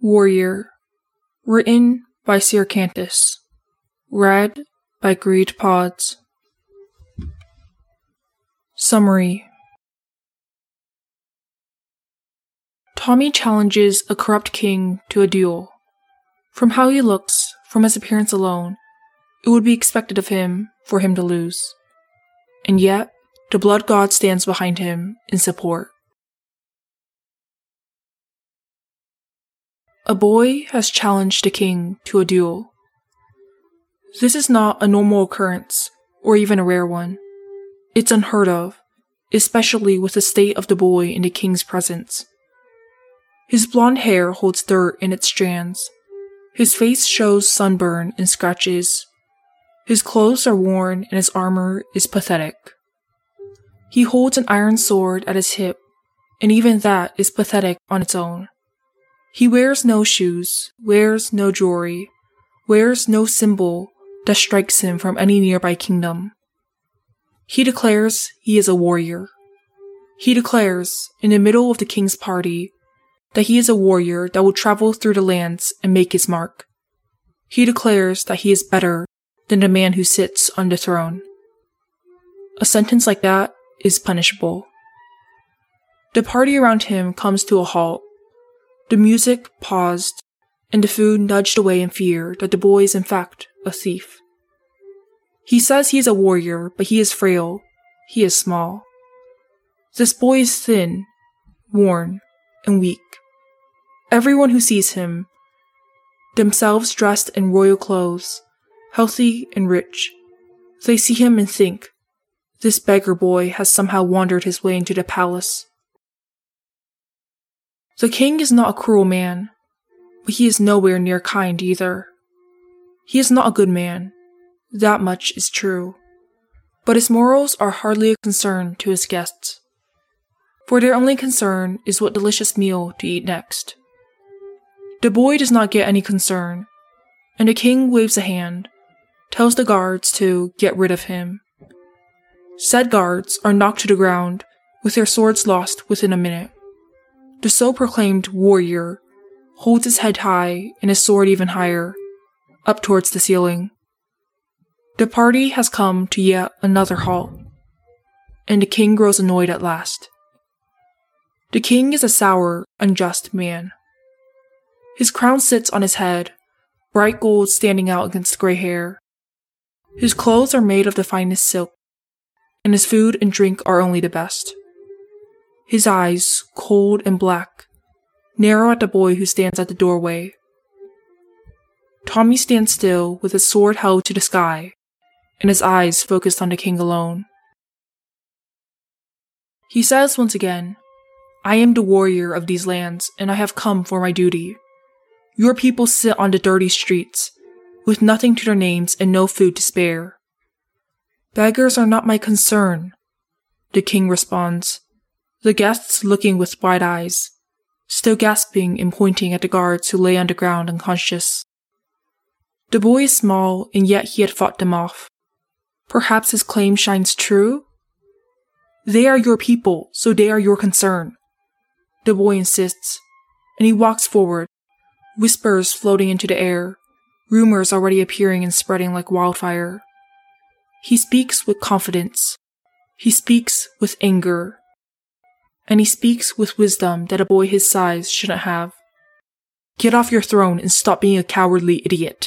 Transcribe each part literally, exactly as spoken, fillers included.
Warrior. Written by Sircanthus. Read by Greed Pods. Summary. Tommy challenges a corrupt king to a duel. From how he looks, from his appearance alone, it would be expected of him for him to lose. And yet, the blood god stands behind him in support. A boy has challenged a king to a duel. This is not a normal occurrence, or even a rare one. It's unheard of, especially with the state of the boy in the king's presence. His blonde hair holds dirt in its strands. His face shows sunburn and scratches. His clothes are worn and his armor is pathetic. He holds an iron sword at his hip, and even that is pathetic on its own. He wears no shoes, wears no jewelry, wears no symbol that strikes him from any nearby kingdom. He declares he is a warrior. He declares, in the middle of the king's party, that he is a warrior that will travel through the lands and make his mark. He declares that he is better than the man who sits on the throne. A sentence like that is punishable. The party around him comes to a halt. The music paused, and the food nudged away in fear that the boy is in fact a thief. He says he is a warrior, but he is frail. He is small. This boy is thin, worn, and weak. Everyone who sees him, themselves dressed in royal clothes, healthy and rich, they see him and think, this beggar boy has somehow wandered his way into the palace. The king is not a cruel man, but he is nowhere near kind either. He is not a good man, that much is true, but his morals are hardly a concern to his guests, for their only concern is what delicious meal to eat next. The boy does not get any concern, and the king waves a hand, tells the guards to get rid of him. Said guards are knocked to the ground, with their swords lost within a minute. The so-proclaimed warrior holds his head high and his sword even higher, up towards the ceiling. The party has come to yet another halt, and the king grows annoyed at last. The king is a sour, unjust man. His crown sits on his head, bright gold standing out against grey hair. His clothes are made of the finest silk, and his food and drink are only the best. His eyes, cold and black, narrow at the boy who stands at the doorway. Tommy stands still with his sword held to the sky, and his eyes focused on the king alone. He says once again, I am the warrior of these lands, and I have come for my duty. Your people sit on the dirty streets, with nothing to their names and no food to spare. Beggars are not my concern, the king responds, the guests looking with wide eyes, still gasping and pointing at the guards who lay on the ground unconscious. The boy is small, and yet he had fought them off. Perhaps his claim shines true? They are your people, so they are your concern, the boy insists, and he walks forward, whispers floating into the air, rumors already appearing and spreading like wildfire. He speaks with confidence. He speaks with anger. And he speaks with wisdom that a boy his size shouldn't have. Get off your throne and stop being a cowardly idiot.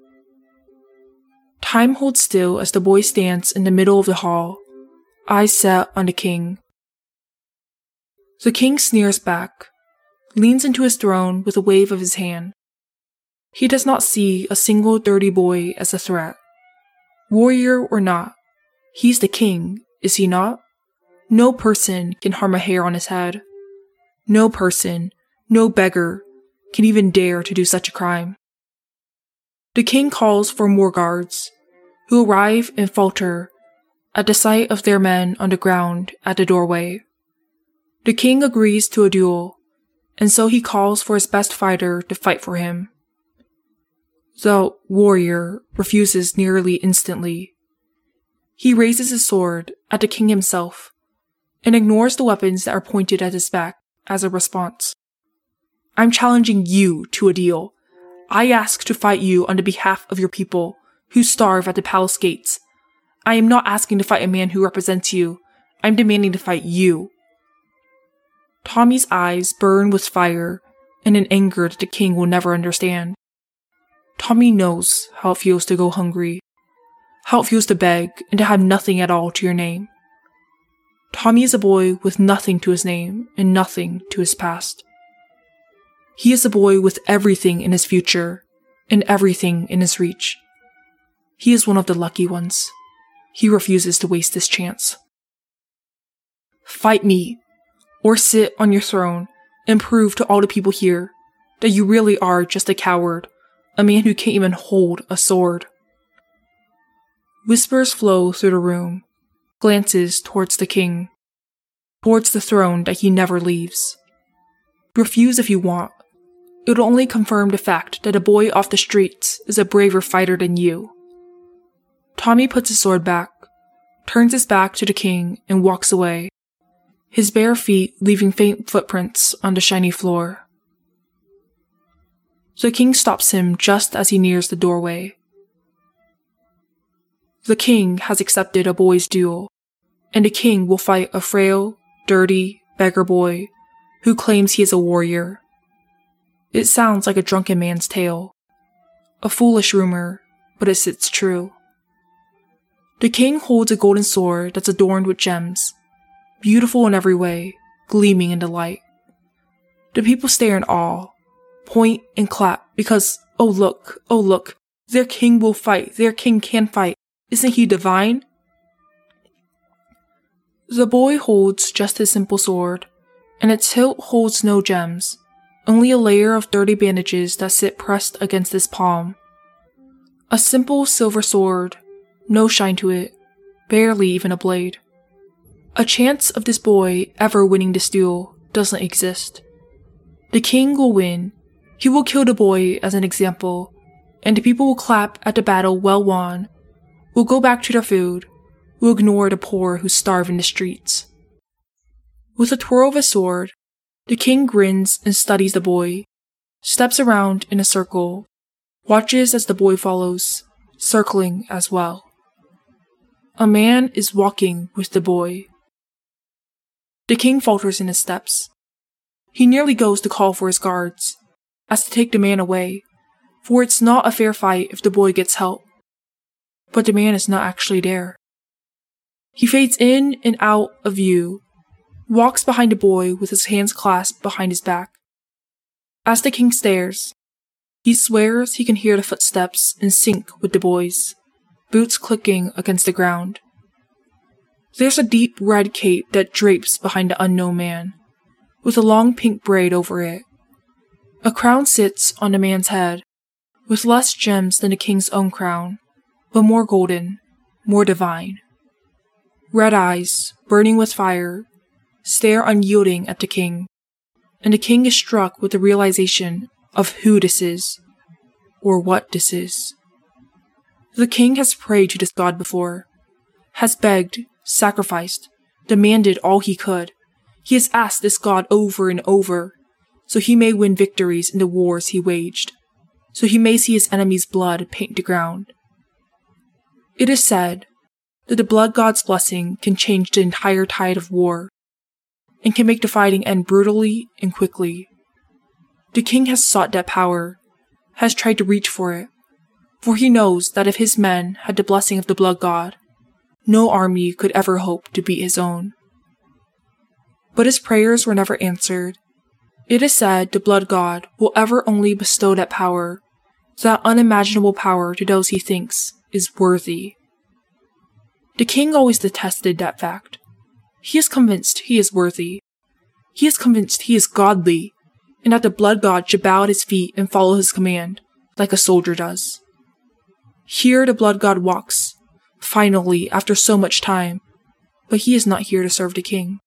Time holds still as the boy stands in the middle of the hall, eyes set on the king. The king sneers back, leans into his throne with a wave of his hand. He does not see a single dirty boy as a threat. Warrior or not, he's the king, is he not? No person can harm a hair on his head. No person, no beggar, can even dare to do such a crime. The king calls for more guards, who arrive and falter at the sight of their men on the ground at the doorway. The king agrees to a duel, and so he calls for his best fighter to fight for him. The warrior refuses nearly instantly. He raises his sword at the king himself, and ignores the weapons that are pointed at his back as a response. I'm challenging you to a deal. I ask to fight you on the behalf of your people, who starve at the palace gates. I am not asking to fight a man who represents you. I'm demanding to fight you." Tommy's eyes burn with fire and an anger that the king will never understand. Tommy knows how it feels to go hungry, how it feels to beg and to have nothing at all to your name. Tommy is a boy with nothing to his name and nothing to his past. He is a boy with everything in his future and everything in his reach. He is one of the lucky ones. He refuses to waste this chance. Fight me, or sit on your throne and prove to all the people here that you really are just a coward, a man who can't even hold a sword. Whispers flow through the room, glances towards the king, towards the throne that he never leaves. Refuse if you want. It'll only confirm the fact that a boy off the streets is a braver fighter than you. Tommy puts his sword back, turns his back to the king, and walks away, his bare feet leaving faint footprints on the shiny floor. The king stops him just as he nears the doorway. The king has accepted a boy's duel, and the king will fight a frail, dirty beggar boy who claims he is a warrior. It sounds like a drunken man's tale, a foolish rumor, but it sits true. The king holds a golden sword that's adorned with gems, beautiful in every way, gleaming in the light. The people stare in awe, point and clap because, oh look, oh look, their king will fight, their king can fight. Isn't he divine? The boy holds just his simple sword, and its hilt holds no gems, only a layer of dirty bandages that sit pressed against his palm. A simple silver sword, no shine to it, barely even a blade. A chance of this boy ever winning this duel doesn't exist. The king will win. He will kill the boy as an example, and the people will clap at the battle well won, will go back to their food, will ignore the poor who starve in the streets. With a twirl of his sword, the king grins and studies the boy, steps around in a circle, watches as the boy follows, circling as well. A man is walking with the boy. The king falters in his steps. He nearly goes to call for his guards, as to take the man away, for it's not a fair fight if the boy gets help. But the man is not actually there. He fades in and out of view, walks behind the boy with his hands clasped behind his back. As the king stares, he swears he can hear the footsteps in sync with the boy's, boots clicking against the ground. There's a deep red cape that drapes behind the unknown man, with a long pink braid over it. A crown sits on the man's head, with less gems than the king's own crown, but more golden, more divine. Red eyes, burning with fire, stare unyielding at the king, and the king is struck with the realization of who this is, or what this is. The king has prayed to this god before, has begged, sacrificed, demanded all he could. He has asked this god over and over, so he may win victories in the wars he waged, so he may see his enemy's blood paint the ground. It is said that the blood god's blessing can change the entire tide of war, and can make the fighting end brutally and quickly. The king has sought that power, has tried to reach for it, for he knows that if his men had the blessing of the blood god, no army could ever hope to beat his own. But his prayers were never answered. It is said the blood god will ever only bestow that power, that unimaginable power to those he thinks is worthy. The king always detested that fact. He is convinced he is worthy. He is convinced he is godly, and that the blood god should bow at his feet and follow his command, like a soldier does. Here the blood god walks, finally after so much time, but he is not here to serve the king.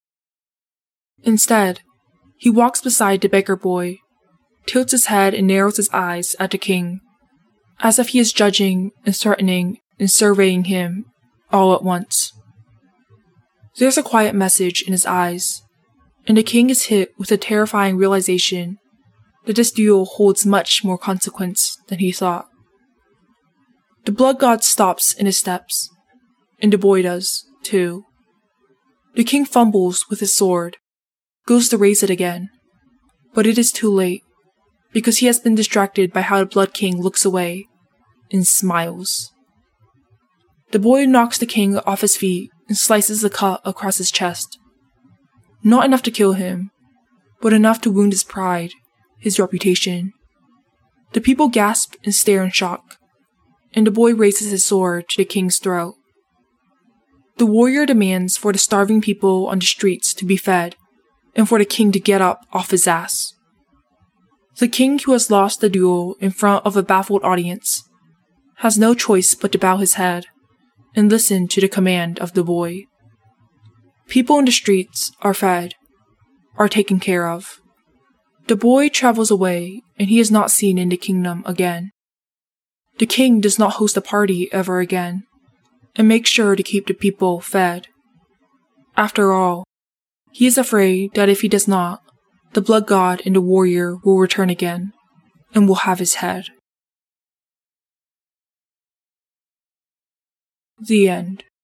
Instead, he walks beside the beggar boy, tilts his head and narrows his eyes at the king, as if he is judging and threatening and surveying him all at once. There's a quiet message in his eyes, and the king is hit with a terrifying realization that this duel holds much more consequence than he thought. The blood god stops in his steps, and the boy does, too. The king fumbles with his sword, goes to raise it again, but it is too late, because he has been distracted by how the Blood King looks away and smiles. The boy knocks the king off his feet and slices a cut across his chest. Not enough to kill him, but enough to wound his pride, his reputation. The people gasp and stare in shock, and the boy raises his sword to the king's throat. The warrior demands for the starving people on the streets to be fed, and for the king to get up off his ass. The king, who has lost the duel in front of a baffled audience, has no choice but to bow his head and listen to the command of the boy. People in the streets are fed, are taken care of. The boy travels away, and he is not seen in the kingdom again. The king does not host a party ever again, and makes sure to keep the people fed. After all, he is afraid that if he does not, the blood god and the warrior will return again, and will have his head. The end.